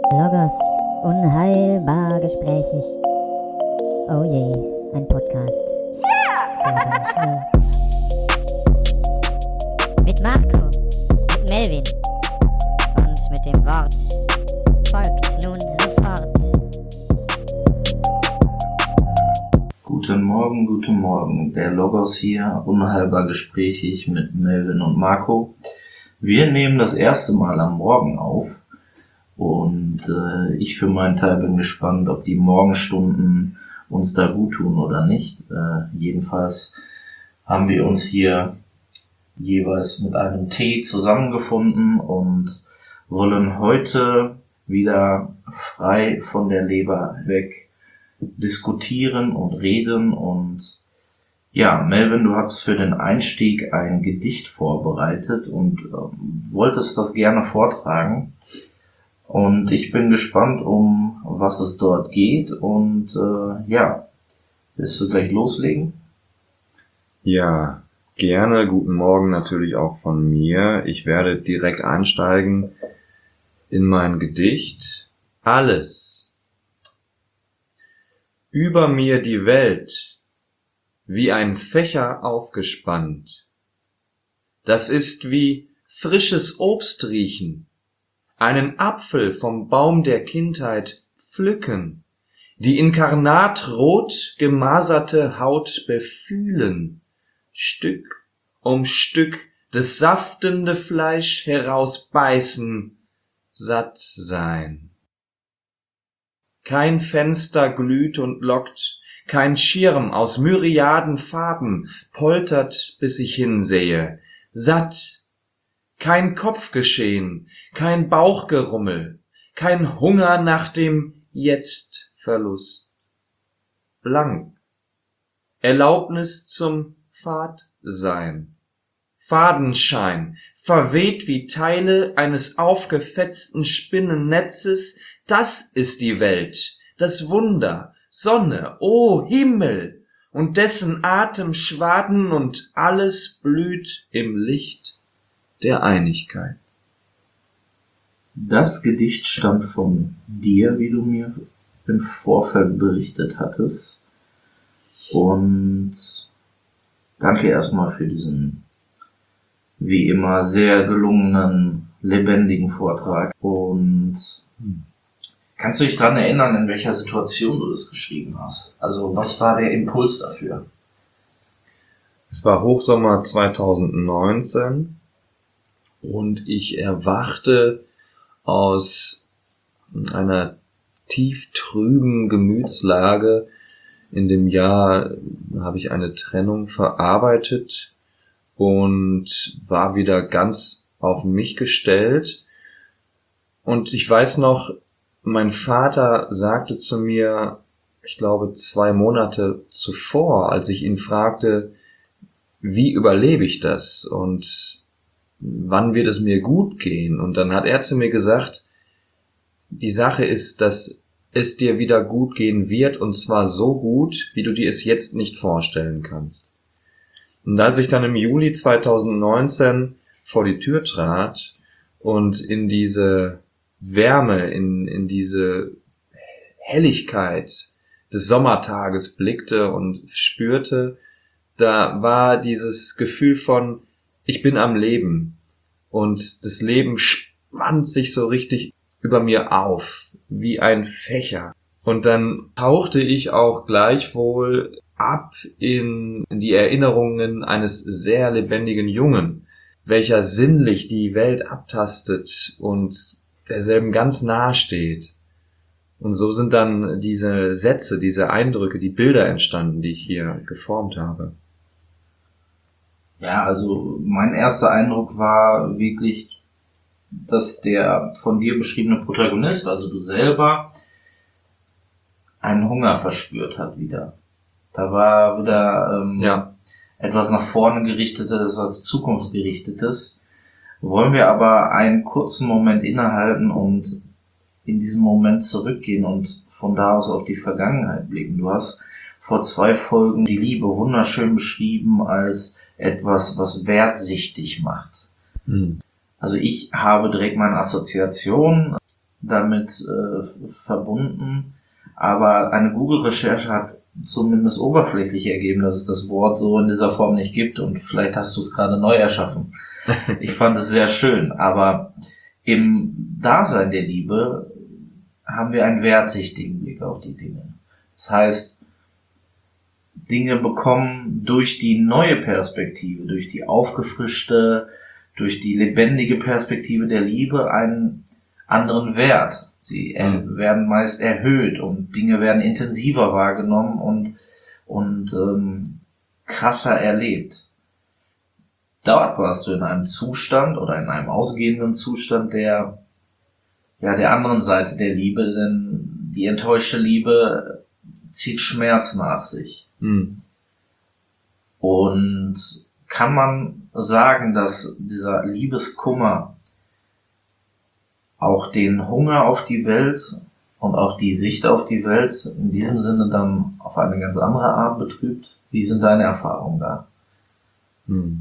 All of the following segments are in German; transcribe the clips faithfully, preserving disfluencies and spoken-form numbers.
Logos, unheilbar gesprächig. Oh je, ein Podcast für den Schnee. Mit Marco, mit Melvin und mit dem Wort folgt nun sofort. Guten Morgen, guten Morgen. Der Logos hier, unheilbar gesprächig mit Melvin und Marco. Wir nehmen das erste Mal am Morgen auf und äh, ich für meinen Teil bin gespannt, ob die Morgenstunden uns da gut tun oder nicht. Äh, jedenfalls haben wir uns hier jeweils mit einem Tee zusammengefunden und wollen heute wieder frei von der Leber weg diskutieren und reden. Und ja, Melvin, du hast für den Einstieg ein Gedicht vorbereitet und äh, wolltest das gerne vortragen. Und ich bin gespannt, um was es dort geht. Und äh, ja, willst du gleich loslegen? Ja, gerne. Guten Morgen natürlich auch von mir. Ich werde direkt einsteigen in mein Gedicht. Alles. Über mir die Welt, wie ein Fächer aufgespannt. Das ist wie frisches Obst riechen, einen Apfel vom Baum der Kindheit pflücken, die inkarnatrot gemaserte Haut befühlen, Stück um Stück das saftende Fleisch herausbeißen, satt sein. Kein Fenster glüht und lockt, kein Schirm aus Myriaden Farben poltert, bis ich hinsehe, satt. Kein Kopfgeschehen, kein Bauchgerummel, kein Hunger nach dem Jetzt-Verlust. Blank. Erlaubnis zum Fahrtsein. Fadenschein, verweht wie Teile eines aufgefetzten Spinnennetzes, das ist die Welt, das Wunder, Sonne, o Himmel, und dessen Atemschwaden und alles blüht im Licht der Einigkeit. Das Gedicht stammt von dir, wie du mir im Vorfeld berichtet hattest. Und danke erstmal für diesen, wie immer, sehr gelungenen, lebendigen Vortrag. Und kannst du dich daran erinnern, in welcher Situation du das geschrieben hast? Also was war der Impuls dafür? Es war Hochsommer zweitausendneunzehn. Und ich erwachte aus einer tief trüben Gemütslage. In dem Jahr habe ich eine Trennung verarbeitet und war wieder ganz auf mich gestellt. Und ich weiß noch, mein Vater sagte zu mir, ich glaube zwei Monate zuvor, als ich ihn fragte, wie überlebe ich das? Und wann wird es mir gut gehen? Und dann hat er zu mir gesagt, die Sache ist, dass es dir wieder gut gehen wird, und zwar so gut, wie du dir es jetzt nicht vorstellen kannst. Und als ich dann im Juli zweitausendneunzehn vor die Tür trat und in diese Wärme, in, in diese Helligkeit des Sommertages blickte und spürte, da war dieses Gefühl von, ich bin am Leben, und das Leben spannt sich so richtig über mir auf, wie ein Fächer. Und dann tauchte ich auch gleichwohl ab in die Erinnerungen eines sehr lebendigen Jungen, welcher sinnlich die Welt abtastet und derselben ganz nahe steht. Und so sind dann diese Sätze, diese Eindrücke, die Bilder entstanden, die ich hier geformt habe. Ja, also mein erster Eindruck war wirklich, dass der von dir beschriebene Protagonist, also du selber, einen Hunger verspürt hat wieder. Da war wieder ähm, Ja. etwas nach vorne gerichtetes, was zukunftsgerichtetes. Wollen wir aber einen kurzen Moment innehalten und in diesen Moment zurückgehen und von da aus auf die Vergangenheit blicken. Du hast vor zwei Folgen die Liebe wunderschön beschrieben als etwas, was wertsichtig macht. Mhm. Also ich habe direkt meine Assoziation damit äh, verbunden, aber eine Google-Recherche hat zumindest oberflächlich ergeben, dass es das Wort so in dieser Form nicht gibt und vielleicht hast du es gerade neu erschaffen. Ich fand es sehr schön, aber im Dasein der Liebe haben wir einen weitsichtigen Blick auf die Dinge. Das heißt, Dinge bekommen durch die neue Perspektive, durch die aufgefrischte, durch die lebendige Perspektive der Liebe einen anderen Wert. Sie er- werden meist erhöht und Dinge werden intensiver wahrgenommen und, und ähm, krasser erlebt. Dort warst du in einem Zustand oder in einem ausgehenden Zustand der, ja, der anderen Seite der Liebe, denn die enttäuschte Liebe zieht Schmerz nach sich. Hm. Und kann man sagen, dass dieser Liebeskummer auch den Hunger auf die Welt und auch die Sicht auf die Welt in diesem Sinne dann auf eine ganz andere Art betrübt? Wie sind deine Erfahrungen da? Hm.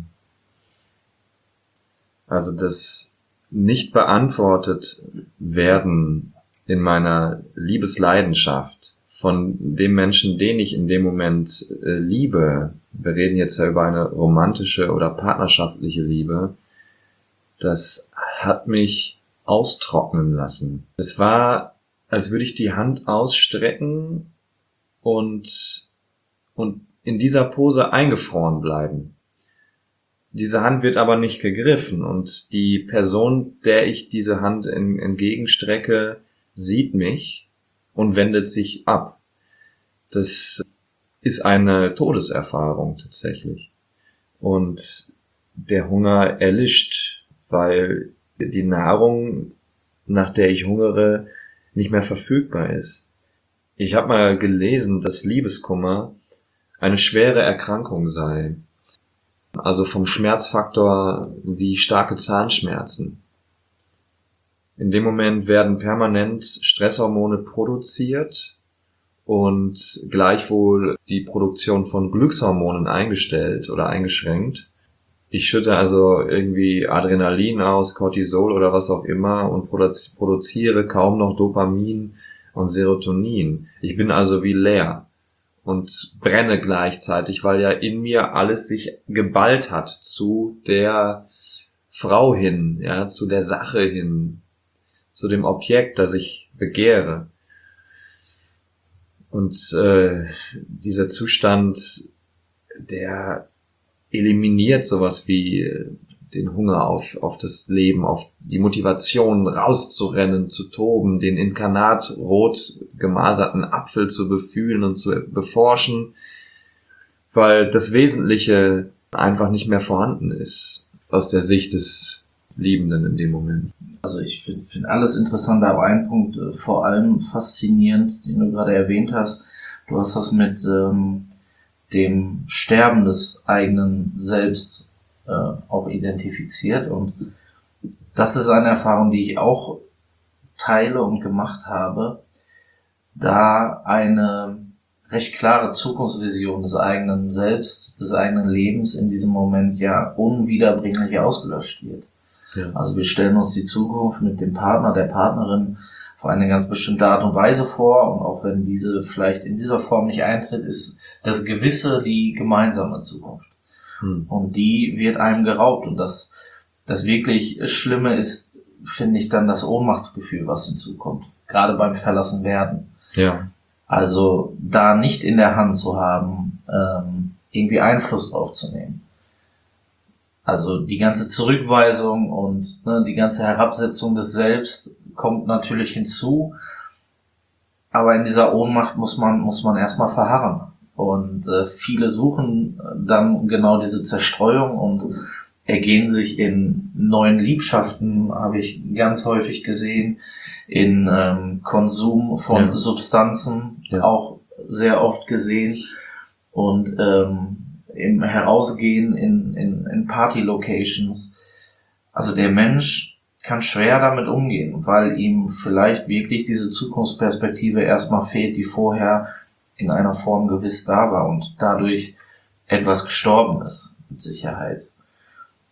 Also das nicht beantwortet werden in meiner Liebesleidenschaft von dem Menschen, den ich in dem Moment äh, liebe, wir reden jetzt ja über eine romantische oder partnerschaftliche Liebe, das hat mich austrocknen lassen. Es war, als würde ich die Hand ausstrecken und, und in dieser Pose eingefroren bleiben. Diese Hand wird aber nicht gegriffen und die Person, der ich diese Hand in, entgegenstrecke, sieht mich und wendet sich ab. Das ist eine Todeserfahrung tatsächlich. Und der Hunger erlischt, weil die Nahrung, nach der ich hungere, nicht mehr verfügbar ist. Ich habe mal gelesen, dass Liebeskummer eine schwere Erkrankung sei. Also vom Schmerzfaktor wie starke Zahnschmerzen. In dem Moment werden permanent Stresshormone produziert und gleichwohl die Produktion von Glückshormonen eingestellt oder eingeschränkt. Ich schütte also irgendwie Adrenalin aus, Cortisol oder was auch immer und produziere kaum noch Dopamin und Serotonin. Ich bin also wie leer und brenne gleichzeitig, weil ja in mir alles sich geballt hat zu der Frau hin, ja, zu der Sache hin, zu dem Objekt, das ich begehre. Und äh, dieser Zustand, der eliminiert sowas wie den Hunger auf auf das Leben, auf die Motivation rauszurennen, zu toben, den inkarnat rot gemaserten Apfel zu befühlen und zu beforschen, weil das Wesentliche einfach nicht mehr vorhanden ist aus der Sicht des Liebenden in dem Moment. Also ich finde find alles interessant, aber ein Punkt äh, vor allem faszinierend, den du gerade erwähnt hast. Du hast das mit ähm, dem Sterben des eigenen Selbst äh, auch identifiziert und das ist eine Erfahrung, die ich auch teile und gemacht habe, da eine recht klare Zukunftsvision des eigenen Selbst, des eigenen Lebens in diesem Moment ja unwiederbringlich ausgelöscht wird. Ja. Also wir stellen uns die Zukunft mit dem Partner, der Partnerin auf eine ganz bestimmte Art und Weise vor und auch wenn diese vielleicht in dieser Form nicht eintritt, ist das Gewisse die gemeinsame Zukunft. Hm. Und die wird einem geraubt und das, das wirklich Schlimme ist, finde ich, dann das Ohnmachtsgefühl, was hinzukommt. Gerade beim Verlassenwerden. Ja. Also da nicht in der Hand zu haben, ähm, irgendwie Einfluss drauf zu nehmen. Also die ganze Zurückweisung und ne, die ganze Herabsetzung des Selbst kommt natürlich hinzu. Aber in dieser Ohnmacht muss man muss man erstmal verharren. Und äh, viele suchen dann genau diese Zerstreuung und ergehen sich in neuen Liebschaften, habe ich ganz häufig gesehen, in ähm, Konsum von ja. Substanzen, ja. auch sehr oft gesehen. Und ähm, im Herausgehen in, in, in Party-Locations. Also der Mensch kann schwer damit umgehen, weil ihm vielleicht wirklich diese Zukunftsperspektive erstmal fehlt, die vorher in einer Form gewiss da war und dadurch etwas gestorben ist, mit Sicherheit.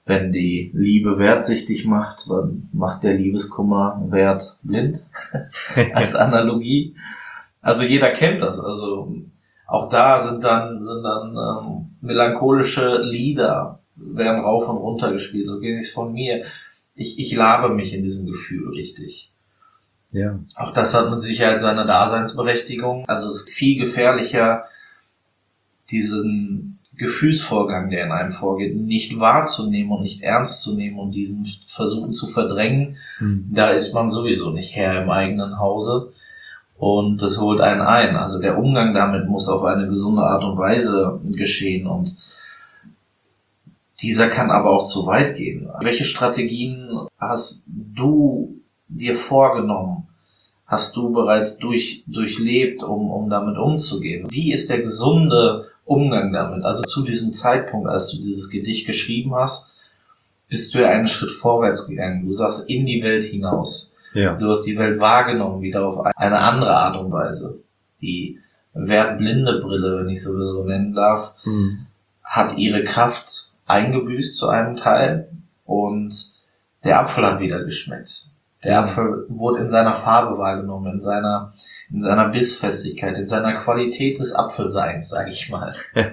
wenn die Liebe wertsichtig macht, dann macht der Liebeskummer Wert blind, als Analogie. Also jeder kennt das, also auch da sind dann, sind dann ähm, melancholische Lieder, werden rauf und runter gespielt, so geht es von mir. Ich, ich labe mich in diesem Gefühl richtig. Ja. Auch das hat mit Sicherheit seine Daseinsberechtigung. Also es ist viel gefährlicher, diesen Gefühlsvorgang, der in einem vorgeht, nicht wahrzunehmen und nicht ernst zu nehmen und diesen versuchen zu verdrängen. Mhm. Da ist man sowieso nicht Herr im eigenen Hause und das holt einen ein. Also der Umgang damit muss auf eine gesunde Art und Weise geschehen und dieser kann aber auch zu weit gehen. Welche Strategien hast du dir vorgenommen? Hast du bereits durch, durchlebt, um, um damit umzugehen? Wie ist der gesunde Umgang damit? Also zu diesem Zeitpunkt, als du dieses Gedicht geschrieben hast, bist du ja einen Schritt vorwärts gegangen. Du sagst in die Welt hinaus. Ja. Du hast die Welt wahrgenommen, wieder auf eine andere Art und Weise. Die wertblinde Brille, wenn ich sowieso nennen darf, Mhm. hat ihre Kraft eingebüßt zu einem Teil und der Apfel hat wieder geschmeckt. Der Apfel wurde in seiner Farbe wahrgenommen, in seiner, in seiner Bissfestigkeit, in seiner Qualität des Apfelseins, sage ich mal.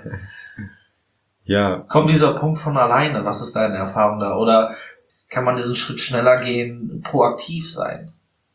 Ja. Kommt dieser Punkt von alleine? Was ist deine Erfahrung da? Oder kann man diesen Schritt schneller gehen, proaktiv sein?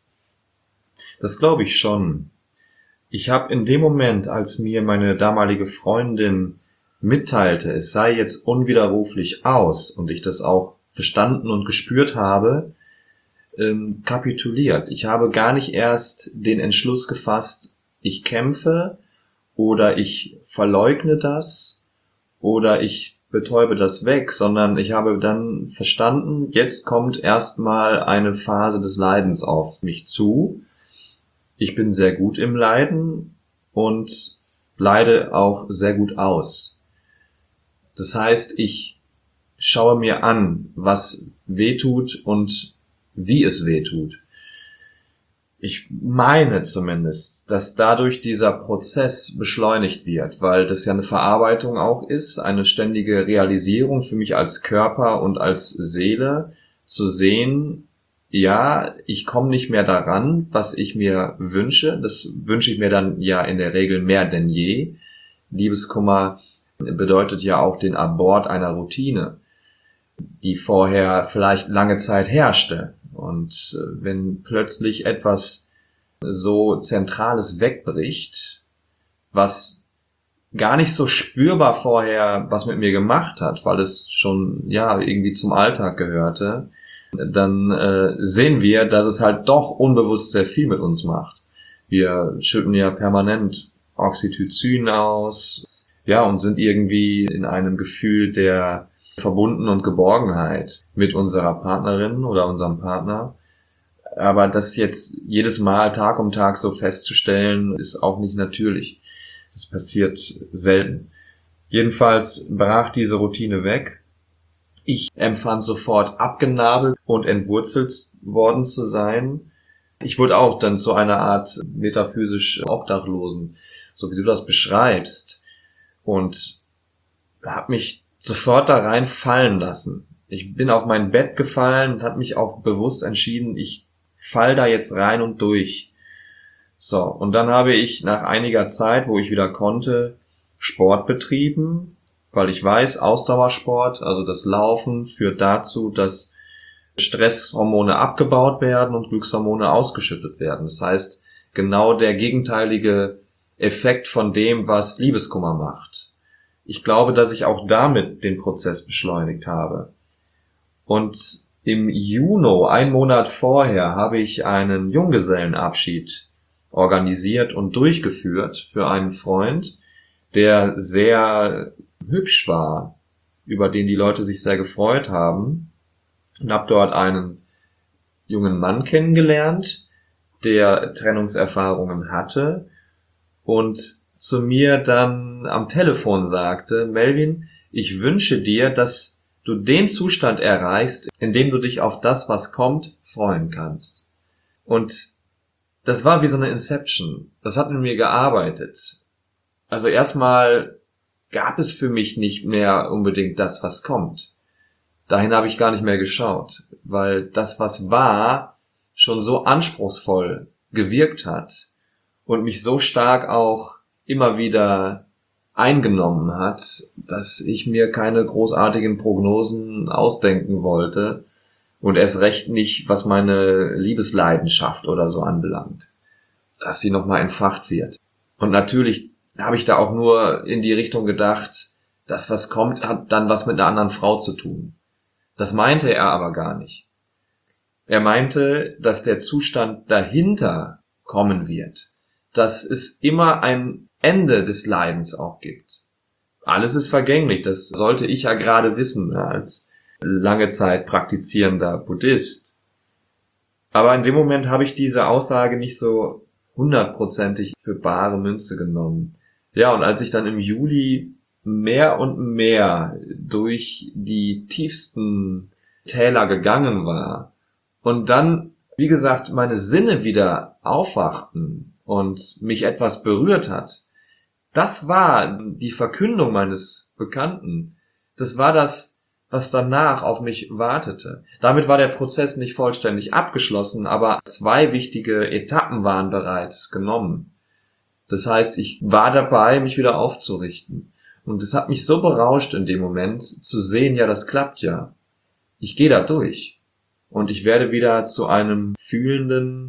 Das glaube ich schon. Ich habe in dem Moment, als mir meine damalige Freundin mitteilte, es sei jetzt unwiderruflich aus und ich das auch verstanden und gespürt habe, ähm, kapituliert. Ich habe gar nicht erst den Entschluss gefasst, ich kämpfe oder ich verleugne das oder ich betäube das weg, sondern ich habe dann verstanden, jetzt kommt erstmal eine Phase des Leidens auf mich zu. Ich bin sehr gut im Leiden und leide auch sehr gut aus. Das heißt, ich schaue mir an, was wehtut und wie es wehtut. Ich meine zumindest, dass dadurch dieser Prozess beschleunigt wird, weil das ja eine Verarbeitung auch ist, eine ständige Realisierung für mich als Körper und als Seele, zu sehen, ja, ich komme nicht mehr daran, was ich mir wünsche. Das wünsche ich mir dann ja in der Regel mehr denn je. Liebeskummer bedeutet ja auch den Abort einer Routine, die vorher vielleicht lange Zeit herrschte. Und wenn plötzlich etwas so Zentrales wegbricht, was gar nicht so spürbar vorher was mit mir gemacht hat, weil es schon ja irgendwie zum Alltag gehörte, dann äh, sehen wir, dass es halt doch unbewusst sehr viel mit uns macht. Wir schütten ja permanent Oxytocin aus, ja, und sind irgendwie in einem Gefühl der Verbunden und Geborgenheit mit unserer Partnerin oder unserem Partner. Aber das jetzt jedes Mal Tag um Tag so festzustellen, ist auch nicht natürlich. Das passiert selten. Jedenfalls brach diese Routine weg. Ich empfand sofort abgenabelt und entwurzelt worden zu sein. Ich wurde auch dann zu einer Art metaphysisch Obdachlosen, so wie du das beschreibst. Und habe mich sofort da rein fallen lassen. Ich bin auf mein Bett gefallen und habe mich auch bewusst entschieden, ich fall da jetzt rein und durch. So, und dann habe ich nach einiger Zeit, wo ich wieder konnte, Sport betrieben, weil ich weiß, Ausdauersport, also das Laufen, führt dazu, dass Stresshormone abgebaut werden und Glückshormone ausgeschüttet werden. Das heißt, genau der gegenteilige Effekt von dem, was Liebeskummer macht. Ich glaube, dass ich auch damit den Prozess beschleunigt habe. Und im Juni, ein Monat vorher, habe ich einen Junggesellenabschied organisiert und durchgeführt für einen Freund, der sehr hübsch war, über den die Leute sich sehr gefreut haben. Und habe dort einen jungen Mann kennengelernt, der Trennungserfahrungen hatte und zu mir dann am Telefon sagte, Melvin, ich wünsche dir, dass du den Zustand erreichst, in dem du dich auf das, was kommt, freuen kannst. Und das war wie so eine Inception. Das hat mit mir gearbeitet. Also erstmal gab es für mich nicht mehr unbedingt das, was kommt. dahin habe ich gar nicht mehr geschaut, weil das, was war, schon so anspruchsvoll gewirkt hat und mich so stark auch immer wieder eingenommen hat, dass ich mir keine großartigen Prognosen ausdenken wollte und erst recht nicht, was meine Liebesleidenschaft oder so anbelangt, dass sie nochmal entfacht wird. Und natürlich habe ich da auch nur in die Richtung gedacht, das, was kommt, hat dann was mit einer anderen Frau zu tun. Das meinte er aber gar nicht. Er meinte, dass der Zustand dahinter kommen wird, dass es immer ein Ende des Leidens auch gibt. Alles ist vergänglich, das sollte ich ja gerade wissen, als lange Zeit praktizierender Buddhist. Aber in dem Moment habe ich diese Aussage nicht so hundertprozentig für bare Münze genommen. Ja, und als ich dann im Juli mehr und mehr durch die tiefsten Täler gegangen war und dann, wie gesagt, meine Sinne wieder aufwachten und mich etwas berührt hat, das war die Verkündung meines Bekannten. Das war das, was danach auf mich wartete. Damit war der Prozess nicht vollständig abgeschlossen, aber zwei wichtige Etappen waren bereits genommen. Das heißt, ich war dabei, mich wieder aufzurichten. Und es hat mich so berauscht in dem Moment, zu sehen, ja, das klappt ja. Ich gehe da durch. Und ich werde wieder zu einem fühlenden,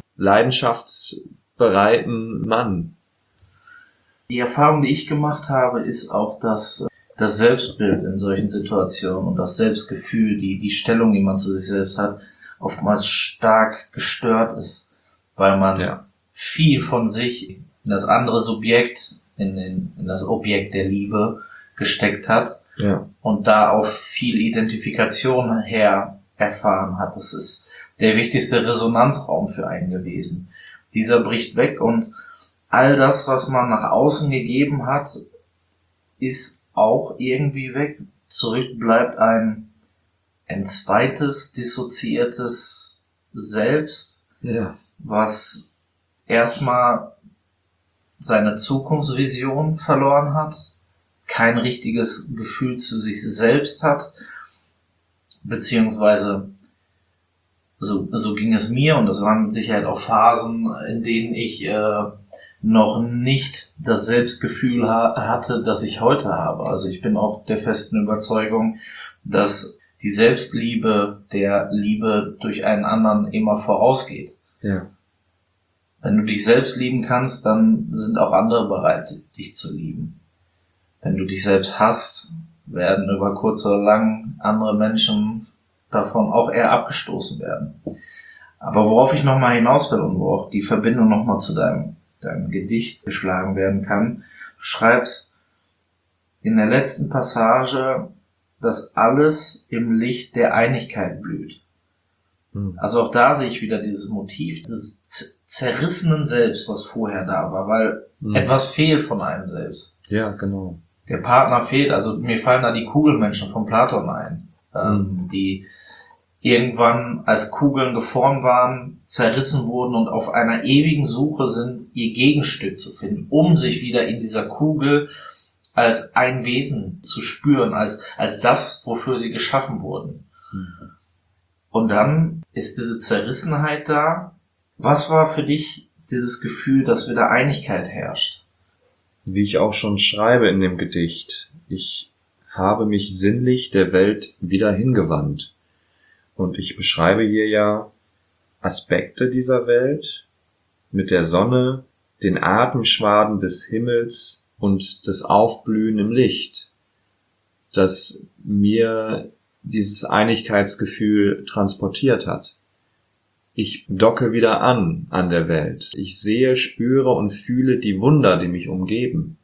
leidenschaftsbereiten Mann. Die Erfahrung, die ich gemacht habe, ist auch, dass das Selbstbild in solchen Situationen und das Selbstgefühl, die, die Stellung, die man zu sich selbst hat, oftmals stark gestört ist, weil man ja. viel von sich in das andere Subjekt, in, den, in das Objekt der Liebe gesteckt hat ja. und da auch viel Identifikation her erfahren hat. Das ist der wichtigste Resonanzraum für einen gewesen. Dieser bricht weg und all das, was man nach außen gegeben hat, ist auch irgendwie weg. Zurück bleibt ein, ein zweites, dissoziiertes Selbst, ja. was erstmal seine Zukunftsvision verloren hat, kein richtiges Gefühl zu sich selbst hat, beziehungsweise so, so ging es mir, und das waren mit Sicherheit auch Phasen, in denen ich äh, noch nicht das Selbstgefühl ha- hatte, das ich heute habe. Also ich bin auch der festen Überzeugung, dass die Selbstliebe der Liebe durch einen anderen immer vorausgeht. Ja. Wenn du dich selbst lieben kannst, dann sind auch andere bereit, dich zu lieben. Wenn du dich selbst hasst, werden über kurz oder lang andere Menschen davon auch eher abgestoßen werden. Aber worauf ich nochmal hinaus will und wo auch die Verbindung nochmal zu deinem, deinem Gedicht geschlagen werden kann, du schreibst in der letzten Passage, dass alles im Licht der Einigkeit blüht. Hm. Also auch da sehe ich wieder dieses Motiv des z- zerrissenen Selbst, was vorher da war, weil hm. etwas fehlt von einem selbst. Ja, genau. Der Partner fehlt, also mir fallen da die Kugelmenschen von Platon ein, ähm, Mhm. die irgendwann als Kugeln geformt waren, zerrissen wurden und auf einer ewigen Suche sind, ihr Gegenstück zu finden, um sich wieder in dieser Kugel als ein Wesen zu spüren, als, als das, wofür sie geschaffen wurden. Mhm. Und dann ist diese Zerrissenheit da. Was war für dich dieses Gefühl, dass wieder Einigkeit herrscht? Wie ich auch schon schreibe in dem Gedicht, ich habe mich sinnlich der Welt wieder hingewandt. Und ich beschreibe hier ja Aspekte dieser Welt mit der Sonne, den Atemschwaden des Himmels und das Aufblühen im Licht, das mir dieses Einigkeitsgefühl transportiert hat. Ich docke wieder an an der Welt. Ich sehe, spüre und fühle die Wunder, die mich umgeben.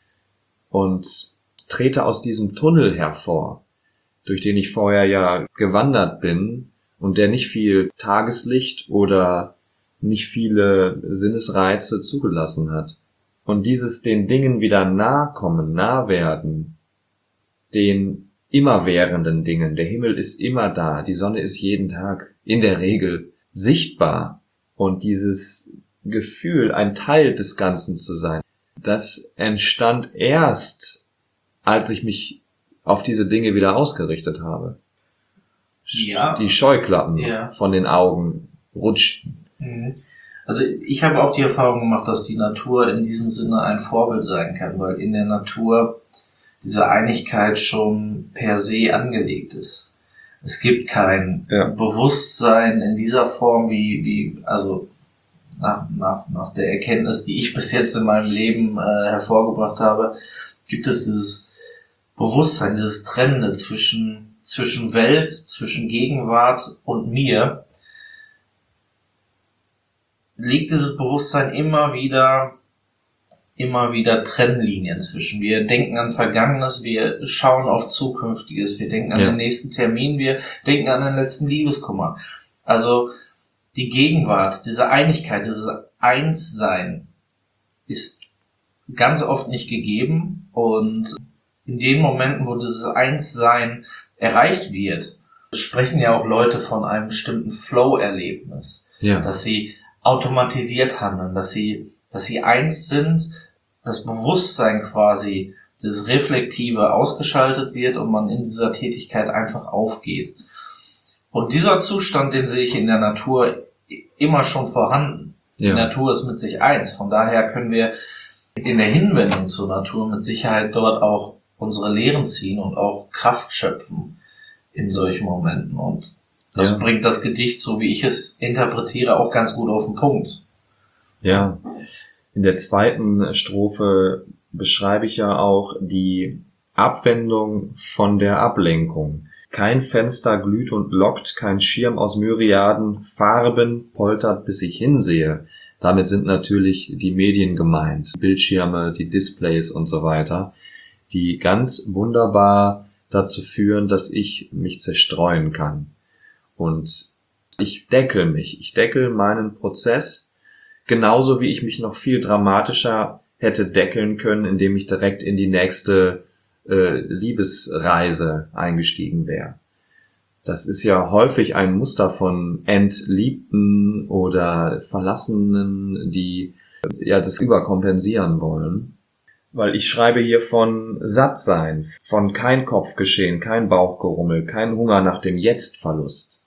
Und trete aus diesem Tunnel hervor, durch den ich vorher ja gewandert bin und der nicht viel Tageslicht oder nicht viele Sinnesreize zugelassen hat. Und dieses den Dingen wieder nahe kommen, nah werden, den immerwährenden Dingen, der Himmel ist immer da, die Sonne ist jeden Tag in der Regel sichtbar, und dieses Gefühl, ein Teil des Ganzen zu sein, das entstand erst, als ich mich auf diese Dinge wieder ausgerichtet habe. Ja. die Scheuklappen Ja. von den Augen rutschten. Mhm. Also ich habe auch die Erfahrung gemacht, dass die Natur in diesem Sinne ein Vorbild sein kann, weil in der Natur diese Einigkeit schon per se angelegt ist. Es gibt kein Ja. Bewusstsein in dieser Form, wie, wie also nach, nach, nach der Erkenntnis, die ich bis jetzt in meinem Leben äh, hervorgebracht habe, gibt es dieses Bewusstsein, dieses Trennende zwischen, zwischen Welt, zwischen Gegenwart und mir, liegt dieses Bewusstsein immer wieder, immer wieder Trennlinien zwischen. Wir denken an Vergangenes, wir schauen auf Zukünftiges, wir denken an Ja. den nächsten Termin, wir denken an den letzten Liebeskummer. Also die Gegenwart, diese Einigkeit, dieses Einssein ist ganz oft nicht gegeben, und in den Momenten, wo dieses Einssein erreicht wird, sprechen ja auch Leute von einem bestimmten Flow-Erlebnis, Ja. dass sie automatisiert handeln, dass sie, dass sie eins sind, das Bewusstsein quasi, das Reflektive ausgeschaltet wird und man in dieser Tätigkeit einfach aufgeht. Und dieser Zustand, den sehe ich in der Natur immer schon vorhanden. Die Ja. Natur ist mit sich eins. Von daher können wir in der Hinwendung zur Natur mit Sicherheit dort auch unsere Lehren ziehen und auch Kraft schöpfen in solchen Momenten. Und das Ja. bringt das Gedicht, so wie ich es interpretiere, auch ganz gut auf den Punkt. Ja. In der zweiten Strophe beschreibe ich ja auch die Abwendung von der Ablenkung. Kein Fenster glüht und lockt, kein Schirm aus Myriaden Farben poltert, bis ich hinsehe. Damit sind natürlich die Medien gemeint, Bildschirme, die Displays und so weiter, die ganz wunderbar dazu führen, dass ich mich zerstreuen kann. Und ich deckel mich, ich deckel meinen Prozess, genauso wie ich mich noch viel dramatischer hätte deckeln können, indem ich direkt in die nächste äh, Liebesreise eingestiegen wäre. Das ist ja häufig ein Muster von Entliebten oder Verlassenen, die äh, ja das überkompensieren wollen. Weil ich schreibe hier von Sattsein, von kein Kopfgeschehen, kein Bauchgerummel, kein Hunger nach dem Jetzt-Verlust.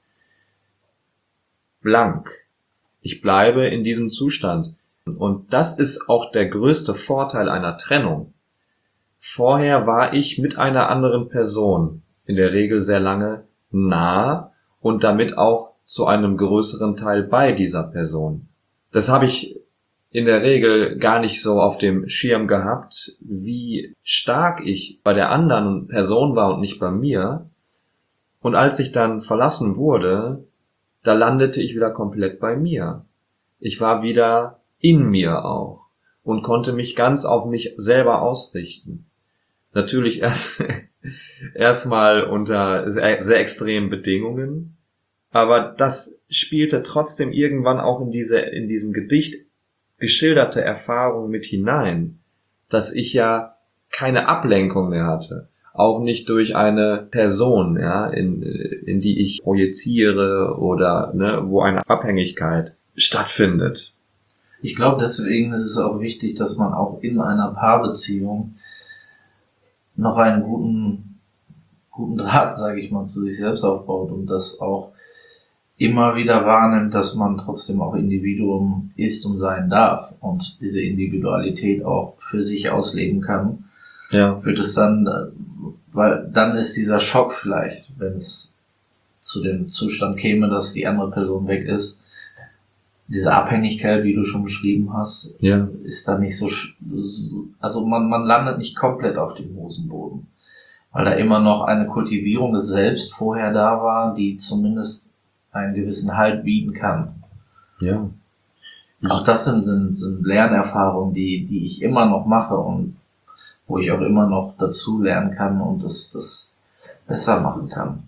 Blank. Ich bleibe in diesem Zustand. Und das ist auch der größte Vorteil einer Trennung. Vorher war ich mit einer anderen Person, in der Regel sehr lange, nah und damit auch zu einem größeren Teil bei dieser Person. Das habe ich in der Regel gar nicht so auf dem Schirm gehabt, wie stark ich bei der anderen Person war und nicht bei mir. Und als ich dann verlassen wurde, da landete ich wieder komplett bei mir. Ich war wieder in mir auch und konnte mich ganz auf mich selber ausrichten. Natürlich erst erstmal unter sehr, sehr extremen Bedingungen, aber das spielte trotzdem irgendwann auch in diese in diesem Gedicht geschilderte Erfahrung mit hinein, dass ich ja keine Ablenkung mehr hatte, auch nicht durch eine Person, ja, in in die ich projiziere oder ne, wo eine Abhängigkeit stattfindet. Ich glaube, deswegen ist es auch wichtig, dass man auch in einer Paarbeziehung noch einen guten, guten Draht, sage ich mal, zu sich selbst aufbaut und das auch immer wieder wahrnimmt, dass man trotzdem auch Individuum ist und sein darf und diese Individualität auch für sich ausleben kann. Ja. Wird es dann, weil dann ist dieser Schock vielleicht, wenn es zu dem Zustand käme, dass die andere Person weg ist, diese Abhängigkeit, wie du schon beschrieben hast, Ja. ist da nicht so, also man, man landet nicht komplett auf dem Hosenboden, weil da immer noch eine Kultivierung des Selbst vorher da war, die zumindest einen gewissen Halt bieten kann. Ja. Auch das sind, sind, sind Lernerfahrungen, die, die ich immer noch mache und wo ich auch immer noch dazu lernen kann und das, das besser machen kann.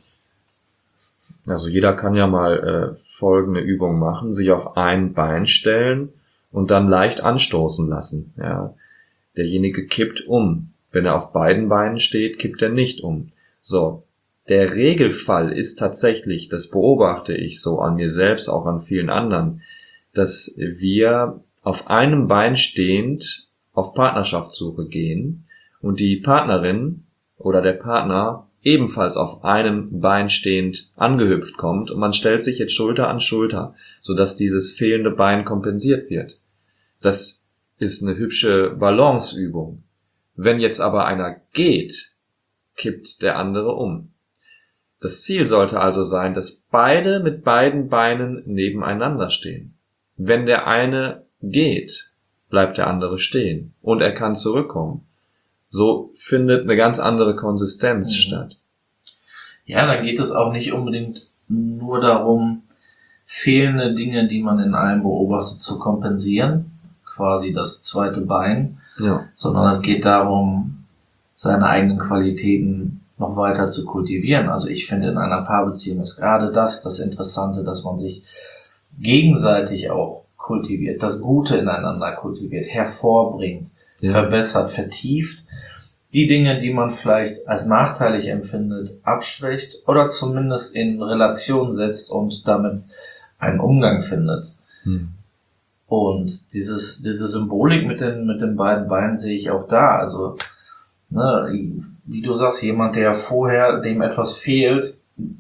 Also jeder kann ja mal äh, folgende Übung machen, sich auf ein Bein stellen und dann leicht anstoßen lassen. Ja. Derjenige kippt um. Wenn er auf beiden Beinen steht, kippt er nicht um. So, der Regelfall ist tatsächlich, das beobachte ich so an mir selbst, auch an vielen anderen, dass wir auf einem Bein stehend auf Partnerschaftssuche gehen und die Partnerin oder der Partner ebenfalls auf einem Bein stehend angehüpft kommt und man stellt sich jetzt Schulter an Schulter, sodass dieses fehlende Bein kompensiert wird. Das ist eine hübsche Balanceübung. Wenn jetzt aber einer geht, kippt der andere um. Das Ziel sollte also sein, dass beide mit beiden Beinen nebeneinander stehen. Wenn der eine geht, bleibt der andere stehen und er kann zurückkommen. So findet eine ganz andere Konsistenz mhm. statt. Ja, dann geht es auch nicht unbedingt nur darum, fehlende Dinge, die man in einem beobachtet, zu kompensieren, quasi das zweite Bein, ja. sondern es geht darum, seine eigenen Qualitäten noch weiter zu kultivieren. Also ich finde, in einer Paarbeziehung ist gerade das das Interessante, dass man sich gegenseitig auch kultiviert, das Gute ineinander kultiviert, hervorbringt, ja. verbessert, vertieft, die Dinge, die man vielleicht als nachteilig empfindet, abschwächt oder zumindest in Relation setzt und damit einen Umgang findet. Hm. Und dieses, diese Symbolik mit den, mit den beiden Beinen sehe ich auch da. Also, ne, wie du sagst, jemand, der vorher dem etwas fehlt,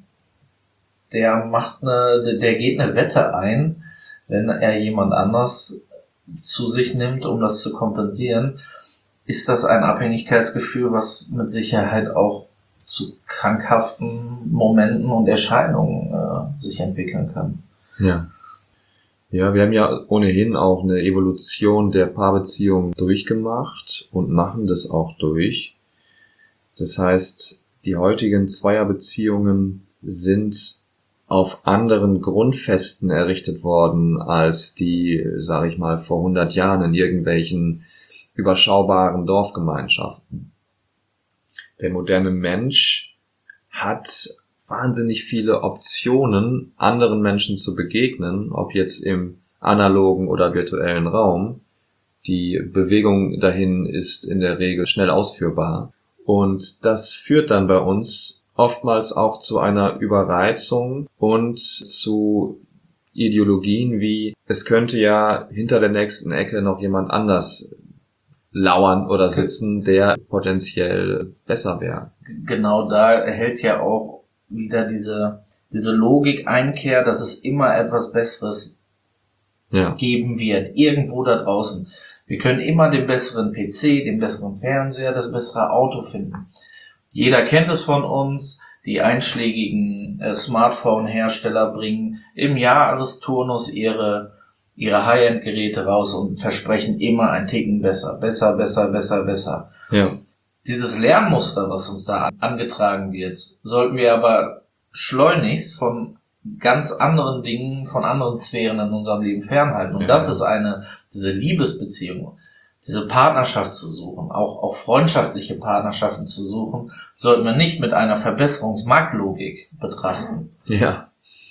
der macht eine, der geht eine Wette ein, wenn er jemand anders zu sich nimmt, um das zu kompensieren, ist das ein Abhängigkeitsgefühl, was mit Sicherheit auch zu krankhaften Momenten und Erscheinungen äh, sich entwickeln kann. Ja. Ja, wir haben ja ohnehin auch eine Evolution der Paarbeziehung durchgemacht und machen das auch durch. Das heißt, die heutigen Zweierbeziehungen sind auf anderen Grundfesten errichtet worden als die, sage ich mal, vor hundert Jahren in irgendwelchen überschaubaren Dorfgemeinschaften. Der moderne Mensch hat wahnsinnig viele Optionen, anderen Menschen zu begegnen, ob jetzt im analogen oder virtuellen Raum. Die Bewegung dahin ist in der Regel schnell ausführbar. Und das führt dann bei uns oftmals auch zu einer Überreizung und zu Ideologien wie, es könnte ja hinter der nächsten Ecke noch jemand anders lauern oder sitzen, der potenziell besser wäre. Genau, da erhält ja auch wieder diese diese Logik Einkehr, dass es immer etwas Besseres ja. geben wird, irgendwo da draußen. Wir können immer den besseren P C, den besseren Fernseher, das bessere Auto finden. Jeder kennt es von uns, die einschlägigen äh, Smartphone-Hersteller bringen im Jahresturnus ihre ihre High-End-Geräte raus und versprechen immer ein Ticken besser, besser, besser, besser, besser. Ja. Dieses Lernmuster, was uns da angetragen wird, sollten wir aber schleunigst von ganz anderen Dingen, von anderen Sphären in unserem Leben fernhalten. Und ja. das ist eine, diese Liebesbeziehung, diese Partnerschaft zu suchen, auch, auch freundschaftliche Partnerschaften zu suchen, sollten wir nicht mit einer Verbesserungsmarktlogik betrachten. Ja.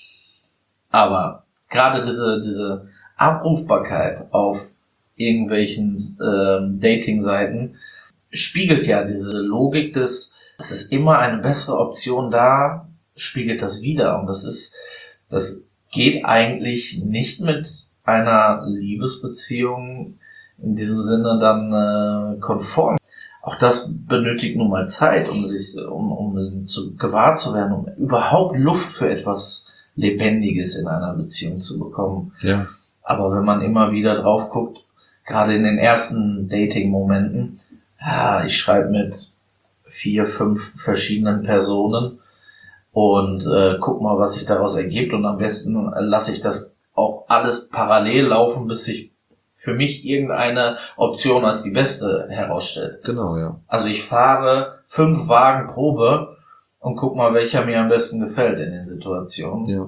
Aber gerade diese, diese Abrufbarkeit auf irgendwelchen ähm, Dating-Seiten spiegelt ja diese Logik des, es ist immer eine bessere Option da, spiegelt das wider. Und das ist, das geht eigentlich nicht mit einer Liebesbeziehung in diesem Sinne dann äh, konform. Auch das benötigt nun mal Zeit, um sich, um, um zu, gewahr zu werden, um überhaupt Luft für etwas Lebendiges in einer Beziehung zu bekommen. Ja. Aber wenn man immer wieder drauf guckt, gerade in den ersten Dating-Momenten, ja, ich schreibe mit vier, fünf verschiedenen Personen und äh, guck mal, was sich daraus ergibt, und am besten lasse ich das auch alles parallel laufen, bis sich für mich irgendeine Option als die beste herausstellt. Genau, ja. Also ich fahre fünf Wagen Probe und guck mal, welcher mir am besten gefällt in den Situationen. Ja.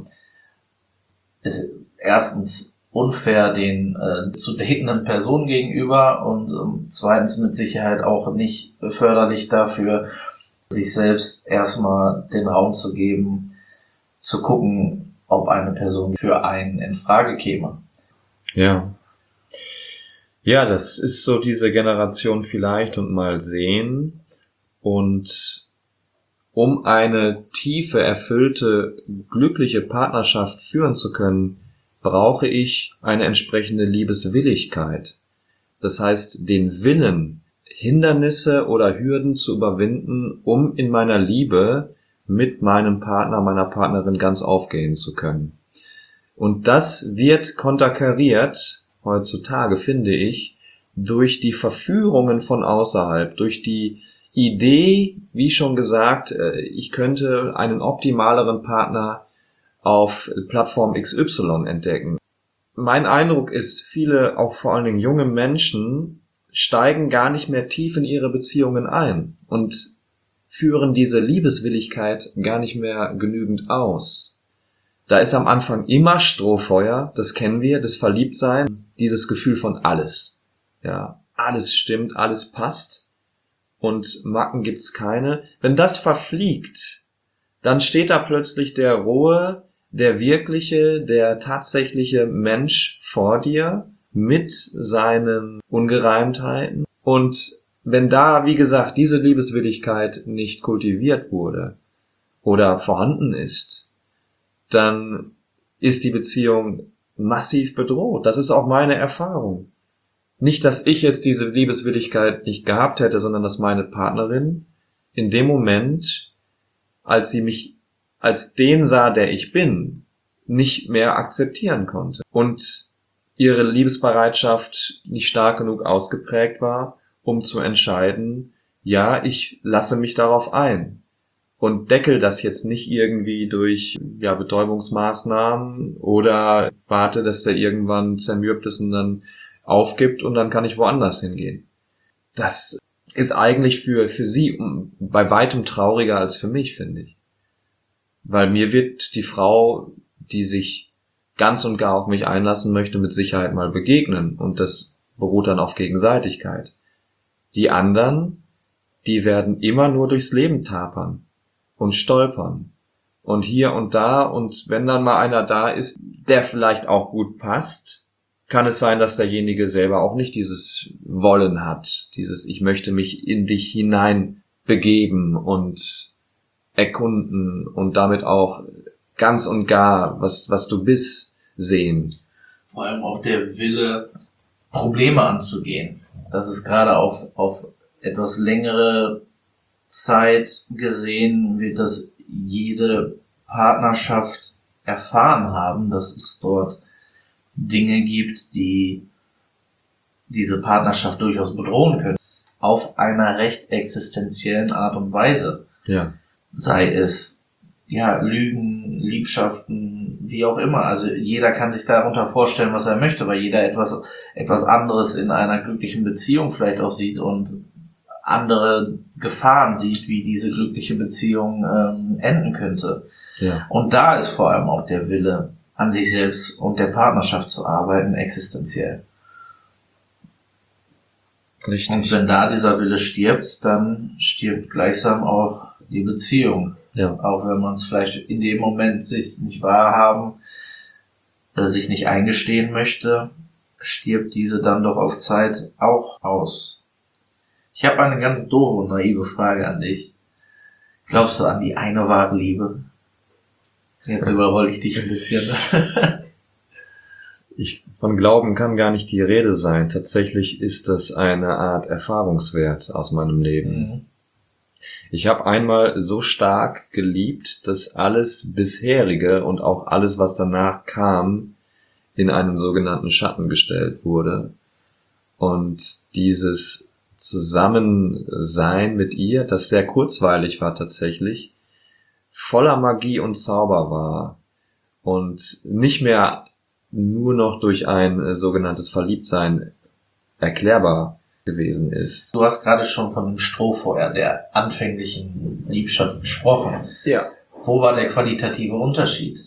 Ist erstens unfair den äh, zu datenden Personen gegenüber und ähm, zweitens mit Sicherheit auch nicht förderlich dafür, sich selbst erstmal den Raum zu geben, zu gucken, ob eine Person für einen in Frage käme. Ja. Ja, das ist so diese Generation vielleicht und mal sehen. Und um eine tiefe, erfüllte, glückliche Partnerschaft führen zu können, brauche ich eine entsprechende Liebeswilligkeit. Das heißt, den Willen, Hindernisse oder Hürden zu überwinden, um in meiner Liebe mit meinem Partner, meiner Partnerin ganz aufgehen zu können. Und das wird konterkariert, heutzutage finde ich, durch die Verführungen von außerhalb, durch die Idee, wie schon gesagt, ich könnte einen optimaleren Partner auf Plattform X Y entdecken. Mein Eindruck ist, viele, auch vor allen Dingen junge Menschen, steigen gar nicht mehr tief in ihre Beziehungen ein und führen diese Liebeswilligkeit gar nicht mehr genügend aus. Da ist am Anfang immer Strohfeuer, das kennen wir, das Verliebtsein, dieses Gefühl von alles. Ja, alles stimmt, alles passt und Macken gibt's keine. Wenn das verfliegt, dann steht da plötzlich der rohe, der wirkliche, der tatsächliche Mensch vor dir mit seinen Ungereimtheiten. Und wenn da, wie gesagt, diese Liebeswilligkeit nicht kultiviert wurde oder vorhanden ist, dann ist die Beziehung massiv bedroht. Das ist auch meine Erfahrung. Nicht, dass ich jetzt diese Liebeswilligkeit nicht gehabt hätte, sondern dass meine Partnerin in dem Moment, als sie mich als den sah, der ich bin, nicht mehr akzeptieren konnte. Und ihre Liebesbereitschaft nicht stark genug ausgeprägt war, um zu entscheiden, ja, ich lasse mich darauf ein und deckel das jetzt nicht irgendwie durch ja Betäubungsmaßnahmen oder warte, dass der irgendwann zermürbt ist und dann aufgibt und dann kann ich woanders hingehen. Das ist eigentlich für für sie bei weitem trauriger als für mich, finde ich. Weil mir wird die Frau, die sich ganz und gar auf mich einlassen möchte, mit Sicherheit mal begegnen. Und das beruht dann auf Gegenseitigkeit. Die anderen, die werden immer nur durchs Leben tapern und stolpern. Und hier und da, und wenn dann mal einer da ist, der vielleicht auch gut passt, kann es sein, dass derjenige selber auch nicht dieses Wollen hat, dieses ich möchte mich in dich hinein begeben und erkunden und damit auch ganz und gar, was, was du bist, sehen. Vor allem auch der Wille, Probleme anzugehen. Das ist gerade auf, auf etwas längere Zeit gesehen, wird das jede Partnerschaft erfahren haben, dass es dort Dinge gibt, die diese Partnerschaft durchaus bedrohen können. Auf einer recht existenziellen Art und Weise. Ja. Sei es ja, Lügen, Liebschaften, wie auch immer. Also jeder kann sich darunter vorstellen, was er möchte, weil jeder etwas etwas anderes in einer glücklichen Beziehung vielleicht auch sieht und andere Gefahren sieht, wie diese glückliche Beziehung ähm, enden könnte. Ja. Und da ist vor allem auch der Wille, an sich selbst und der Partnerschaft zu arbeiten, existenziell. Richtig. Und wenn da dieser Wille stirbt, dann stirbt gleichsam auch die Beziehung. Ja. Auch wenn man es vielleicht in dem Moment sich nicht wahrhaben, äh, sich nicht eingestehen möchte, stirbt diese dann doch auf Zeit auch aus. Ich habe eine ganz doofe und naive Frage an dich. Glaubst du an die eine wahre Liebe? Jetzt überrolle ich dich ein bisschen. Ich, von Glauben kann gar nicht die Rede sein. Tatsächlich ist das eine Art Erfahrungswert aus meinem Leben. Mhm. Ich habe einmal so stark geliebt, dass alles bisherige und auch alles, was danach kam, in einen sogenannten Schatten gestellt wurde. Und dieses Zusammensein mit ihr, das sehr kurzweilig war tatsächlich, voller Magie und Zauber war und nicht mehr nur noch durch ein äh, sogenanntes Verliebtsein erklärbar gewesen ist. Du hast gerade schon von dem Strohfeuer der anfänglichen Liebschaft gesprochen. Ja. Wo war der qualitative Unterschied?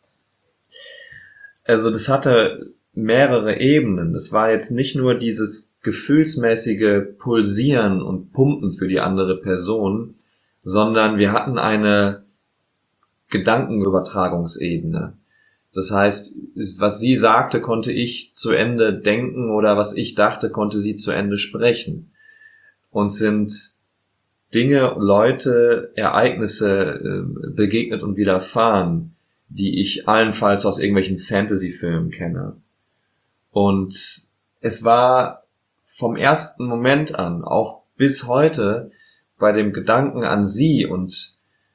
Also das hatte mehrere Ebenen. Das war jetzt nicht nur dieses gefühlsmäßige Pulsieren und Pumpen für die andere Person, sondern wir hatten eine Gedankenübertragungsebene. Das heißt, was sie sagte, konnte ich zu Ende denken oder was ich dachte, konnte sie zu Ende sprechen. Uns sind Dinge, Leute, Ereignisse äh, begegnet und widerfahren, die ich allenfalls aus irgendwelchen Fantasy-Filmen kenne. Und es war vom ersten Moment an, auch bis heute bei dem Gedanken an sie und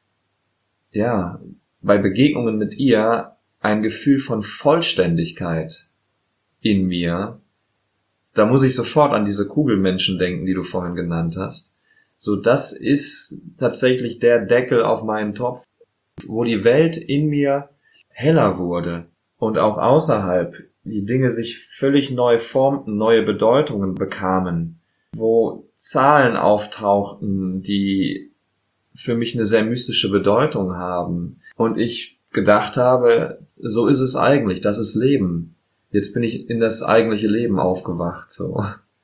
ja, bei Begegnungen mit ihr ein Gefühl von Vollständigkeit in mir. Da muss ich sofort an diese Kugelmenschen denken, die du vorhin genannt hast. So, das ist tatsächlich der Deckel auf meinen Topf, wo die Welt in mir heller wurde und auch außerhalb die Dinge sich völlig neu formten, neue Bedeutungen bekamen, wo Zahlen auftauchten, die für mich eine sehr mystische Bedeutung haben und ich gedacht habe, so ist es eigentlich, das ist Leben. Jetzt bin ich in das eigentliche Leben aufgewacht, so.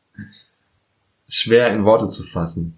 Schwer in Worte zu fassen.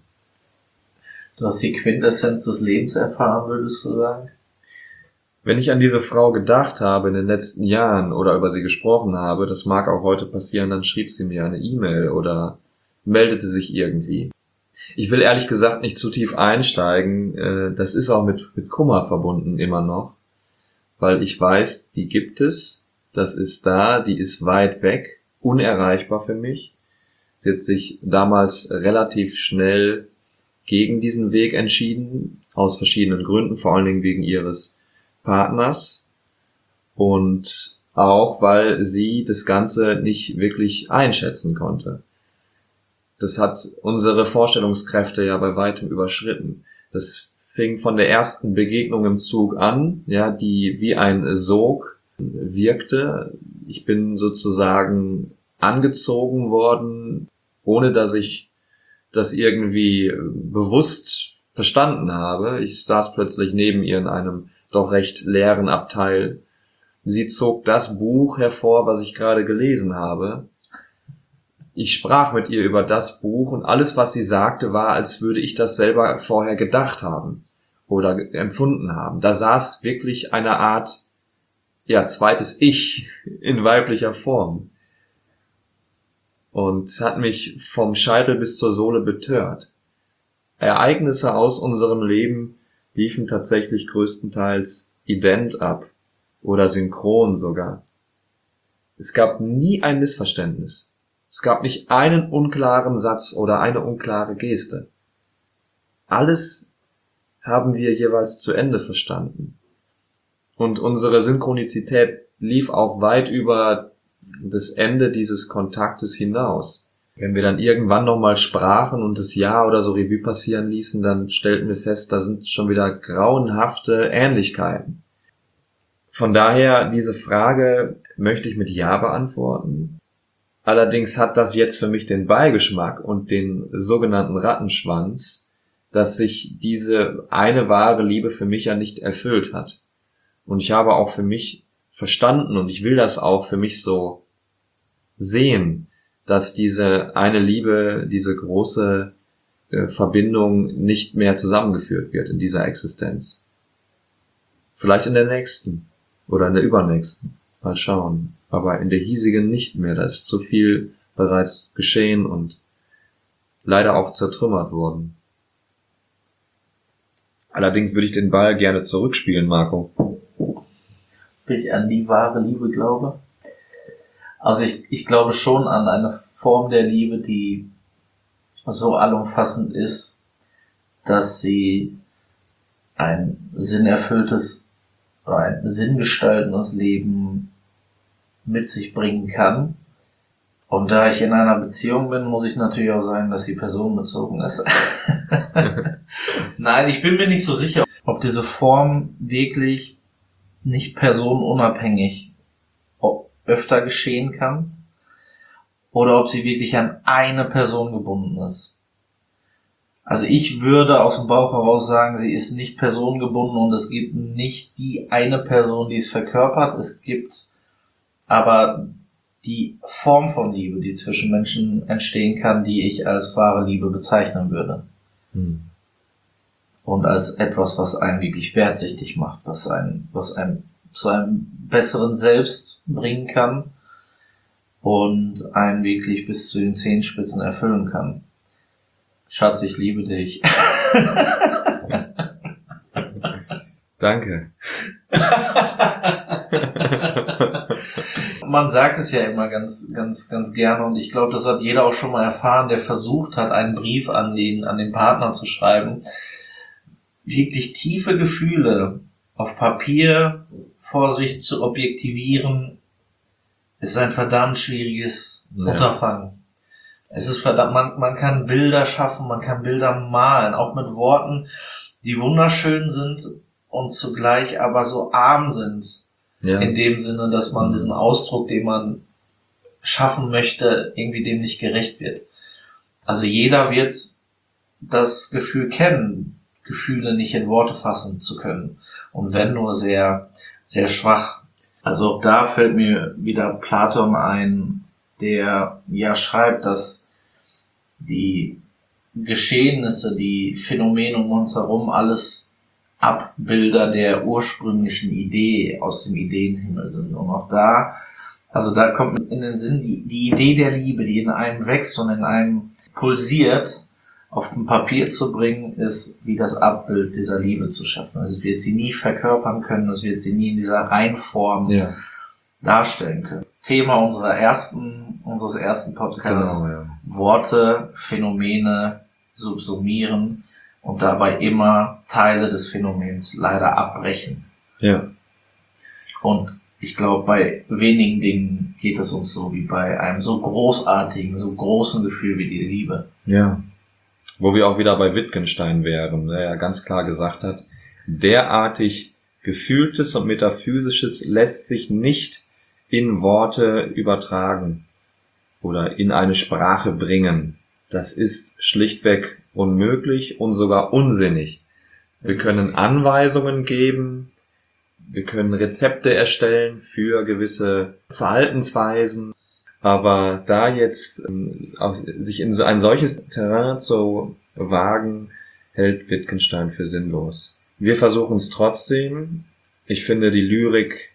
Du hast die Quintessenz des Lebens erfahren, würdest du sagen? Wenn ich an diese Frau gedacht habe in den letzten Jahren oder über sie gesprochen habe, das mag auch heute passieren, dann schrieb sie mir eine E-Mail oder meldete sich irgendwie. Ich will ehrlich gesagt nicht zu tief einsteigen, das ist auch mit, mit Kummer verbunden immer noch, weil ich weiß, die gibt es, das ist da, die ist weit weg, unerreichbar für mich. Sie hat sich damals relativ schnell gegen diesen Weg entschieden, aus verschiedenen Gründen, vor allen Dingen wegen ihres Partners und auch, weil sie das Ganze nicht wirklich einschätzen konnte. Das hat unsere Vorstellungskräfte ja bei weitem überschritten. Das fing von der ersten Begegnung im Zug an, ja, die wie ein Sog wirkte. Ich bin sozusagen angezogen worden, ohne dass ich das irgendwie bewusst verstanden habe. Ich saß plötzlich neben ihr in einem doch recht leeren Abteil. Sie zog das Buch hervor, was ich gerade gelesen habe. Ich sprach mit ihr über das Buch und alles, was sie sagte, war, als würde ich das selber vorher gedacht haben oder empfunden haben. Da saß wirklich eine Art, ja, zweites Ich in weiblicher Form. Und es hat mich vom Scheitel bis zur Sohle betört. Ereignisse aus unserem Leben liefen tatsächlich größtenteils ident ab oder synchron sogar. Es gab nie ein Missverständnis. Es gab nicht einen unklaren Satz oder eine unklare Geste. Alles haben wir jeweils zu Ende verstanden. Und unsere Synchronizität lief auch weit über das Ende dieses Kontaktes hinaus. Wenn wir dann irgendwann nochmal sprachen und das Jahr oder so Revue passieren ließen, dann stellten wir fest, da sind schon wieder grauenhafte Ähnlichkeiten. Von daher, diese Frage möchte ich mit Ja beantworten. Allerdings hat das jetzt für mich den Beigeschmack und den sogenannten Rattenschwanz, dass sich diese eine wahre Liebe für mich ja nicht erfüllt hat. Und ich habe auch für mich verstanden und ich will das auch für mich so sehen, dass diese eine Liebe, diese große äh, Verbindung nicht mehr zusammengeführt wird in dieser Existenz. Vielleicht in der nächsten oder in der übernächsten. Mal schauen. Aber in der hiesigen nicht mehr. Da ist zu viel bereits geschehen und leider auch zertrümmert worden. Allerdings würde ich den Ball gerne zurückspielen, Marco. Ob ich an die wahre Liebe glaube? Also ich, ich glaube schon an eine Form der Liebe, die so allumfassend ist, dass sie ein sinnerfülltes oder ein sinngestaltendes Leben mit sich bringen kann. Und da ich in einer Beziehung bin, muss ich natürlich auch sagen, dass sie personenbezogen ist. Nein, ich bin mir nicht so sicher, ob diese Form wirklich nicht personenunabhängig öfter geschehen kann oder ob sie wirklich an eine Person gebunden ist. Also ich würde aus dem Bauch heraus sagen, sie ist nicht personengebunden und es gibt nicht die eine Person, die es verkörpert. Es gibt aber die Form von Liebe, die zwischen Menschen entstehen kann, die ich als wahre Liebe bezeichnen würde. Hm. Und als etwas, was einen wirklich wertsichtig macht, was einen, was einen zu einem besseren Selbst bringen kann und einen wirklich bis zu den Zehenspitzen erfüllen kann. Schatz, ich liebe dich. man sagt es ja immer ganz, ganz, ganz gerne und ich glaube, das hat jeder auch schon mal erfahren, der versucht hat, einen Brief an den, an den Partner zu schreiben. Wirklich tiefe Gefühle auf Papier vor sich zu objektivieren, ist ein verdammt schwieriges Ja. Unterfangen. Es ist verdammt, man, man kann Bilder schaffen, man kann Bilder malen, auch mit Worten, die wunderschön sind und zugleich aber so arm sind. Ja. In dem Sinne, dass man diesen Ausdruck, den man schaffen möchte, irgendwie dem nicht gerecht wird. Also jeder wird das Gefühl kennen, Gefühle nicht in Worte fassen zu können. Und wenn nur sehr, sehr schwach. Also auch da fällt mir wieder Platon ein, der ja schreibt, dass die Geschehnisse, die Phänomene um uns herum alles Abbilder der ursprünglichen Idee aus dem Ideenhimmel sind. Und auch da, also da kommt in den Sinn die, die Idee der Liebe, die in einem wächst und in einem pulsiert, auf dem Papier zu bringen, ist wie das Abbild dieser Liebe zu schaffen. Also es wird sie nie verkörpern können, es wird sie nie in dieser Reinform Ja. darstellen können. Thema unserer ersten, unseres ersten Podcasts. Genau, ja. Worte, Phänomene subsumieren und dabei immer Teile des Phänomens leider abbrechen. Ja. Und ich glaube, bei wenigen Dingen geht es uns so wie bei einem so großartigen, so großen Gefühl wie die Liebe. Ja. Wo wir auch wieder bei Wittgenstein wären, der ja ganz klar gesagt hat, derartig Gefühltes und Metaphysisches lässt sich nicht in Worte übertragen oder in eine Sprache bringen. Das ist schlichtweg unmöglich und sogar unsinnig. Wir können Anweisungen geben, wir können Rezepte erstellen für gewisse Verhaltensweisen, aber da jetzt ähm, aus, sich in so ein solches Terrain zu wagen, hält Wittgenstein für sinnlos. Wir versuchen es trotzdem. Ich finde, die Lyrik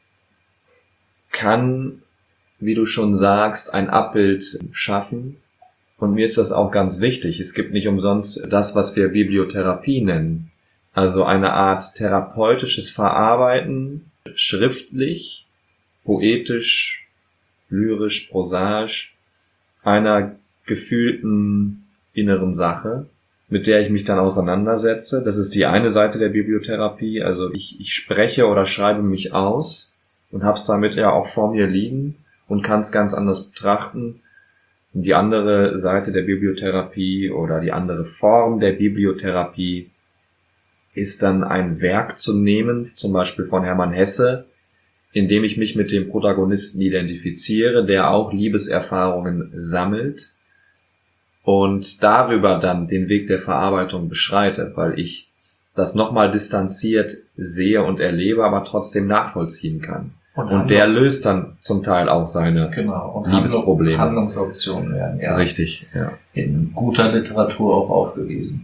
kann, wie du schon sagst, ein Abbild schaffen. Und mir ist das auch ganz wichtig. Es gibt nicht umsonst das, was wir Bibliotherapie nennen. Also eine Art therapeutisches Verarbeiten, schriftlich, poetisch, lyrisch, prosaisch, einer gefühlten inneren Sache, mit der ich mich dann auseinandersetze. Das ist die eine Seite der Bibliotherapie. Also ich, ich spreche oder schreibe mich aus und hab's damit ja auch vor mir liegen und kann es ganz anders betrachten. Und die andere Seite der Bibliotherapie oder die andere Form der Bibliotherapie ist dann ein Werk zu nehmen, zum Beispiel von Hermann Hesse, in dem ich mich mit dem Protagonisten identifiziere, der auch Liebeserfahrungen sammelt und darüber dann den Weg der Verarbeitung beschreite, weil ich das nochmal distanziert sehe und erlebe, aber trotzdem nachvollziehen kann. Und, und der löst dann zum Teil auch seine genau, und Liebesprobleme. Handlungsoptionen werden ja Richtig, ja. in guter Literatur auch aufgewiesen.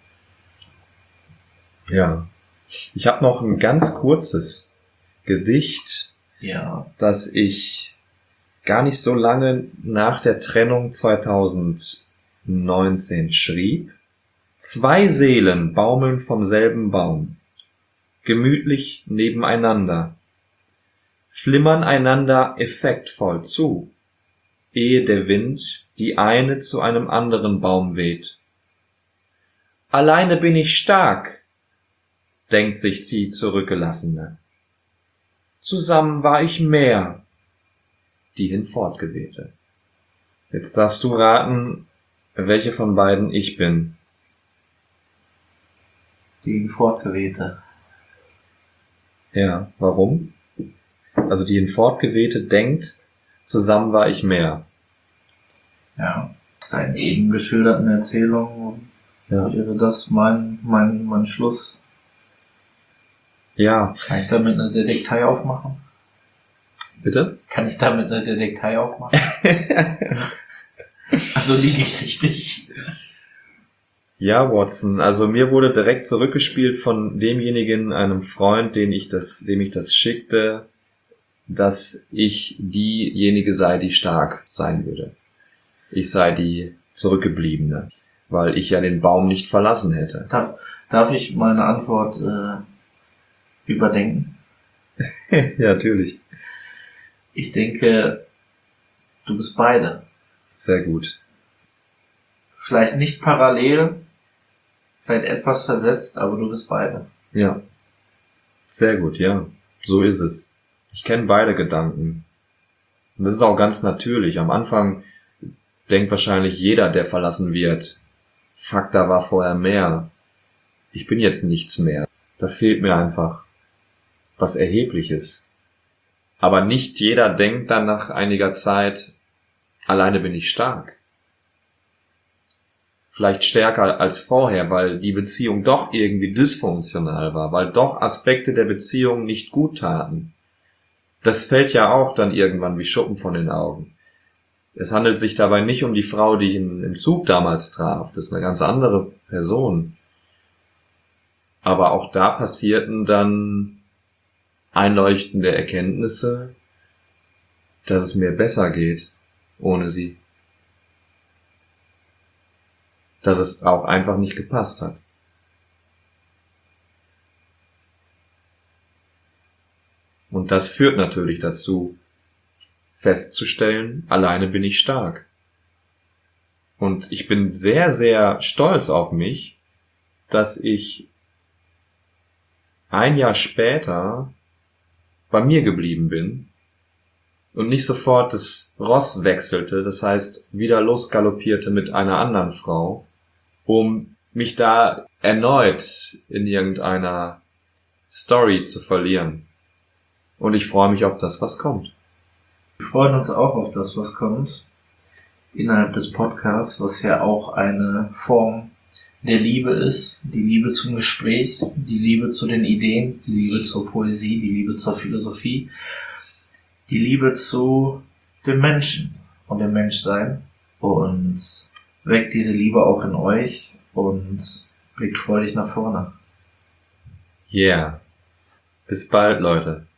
Ja. Ich habe noch ein ganz kurzes Gedicht, Ja. das ich gar nicht so lange nach der Trennung zweitausendneunzehn schrieb. Zwei Seelen baumeln vom selben Baum, gemütlich nebeneinander, flimmern einander effektvoll zu, ehe der Wind die eine zu einem anderen Baum weht. Alleine bin ich stark, denkt sich die Zurückgelassene. Zusammen war ich mehr, die hinfortgewehte. Jetzt darfst du raten, welche von beiden ich bin. Die hinfortgewehte. Ja, warum? Also die hinfortgewehte denkt, zusammen war ich mehr. Ja. Seinen eben geschilderten Erzählungen Ja. wäre das mein, mein, mein Schluss. Ja, Kann ich damit eine Detektei aufmachen? bitte? Kann ich damit eine Detektei aufmachen? Also liege ich richtig. Ja, Watson, also mir wurde direkt zurückgespielt von demjenigen, einem Freund, den ich das, dem ich das schickte, dass ich diejenige sei, die stark sein würde. Ich sei die Zurückgebliebene, weil ich ja den Baum nicht verlassen hätte. Darf, darf ich meine Antwort äh, überdenken? Ja, natürlich. Ich denke, du bist beide. Sehr gut. Vielleicht nicht parallel, vielleicht etwas versetzt, aber du bist beide. Ja. Sehr gut, ja. So ist es. Ich kenne beide Gedanken. Und das ist auch ganz natürlich. Am Anfang denkt wahrscheinlich jeder, der verlassen wird, fuck, da war vorher mehr. Ich bin jetzt nichts mehr. Da fehlt mir einfach was Erhebliches. Aber nicht jeder denkt dann nach einiger Zeit, alleine bin ich stark. Vielleicht stärker als vorher, weil die Beziehung doch irgendwie dysfunktional war, weil doch Aspekte der Beziehung nicht gut taten. Das fällt ja auch dann irgendwann wie Schuppen von den Augen. Es handelt sich dabei nicht um die Frau, die ich im Zug damals traf. Das ist eine ganz andere Person. Aber auch da passierten dann einleuchtende Erkenntnisse, dass es mir besser geht ohne sie. Dass es auch einfach nicht gepasst hat. Und das führt natürlich dazu, festzustellen, alleine bin ich stark. Und ich bin sehr, sehr stolz auf mich, dass ich ein Jahr später bei mir geblieben bin und nicht sofort das Ross wechselte, das heißt wieder losgaloppierte mit einer anderen Frau, um mich da erneut in irgendeiner Story zu verlieren. Und ich freue mich auf das, was kommt. Wir freuen uns auch auf das, was kommt innerhalb des Podcasts, was ja auch eine Form der Liebe ist. Die Liebe zum Gespräch, die Liebe zu den Ideen, die Liebe zur Poesie, die Liebe zur Philosophie, die Liebe zu dem Menschen und dem Menschsein. Und weckt diese Liebe auch in euch und blickt freudig nach vorne. Yeah. Bis bald, Leute.